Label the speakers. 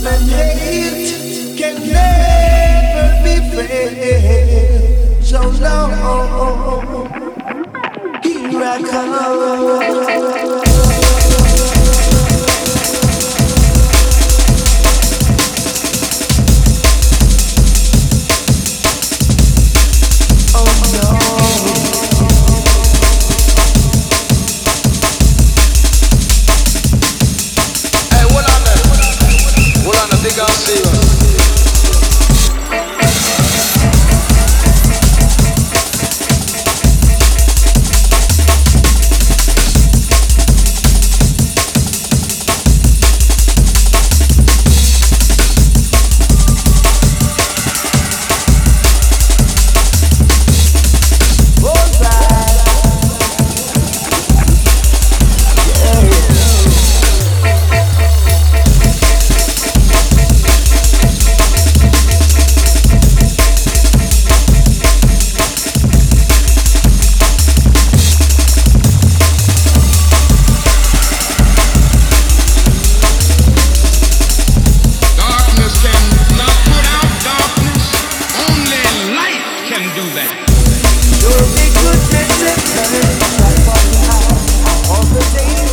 Speaker 1: and hate can never be friends. So no, here I come.
Speaker 2: Big up, see
Speaker 1: You'll be good, like fucking high all the day.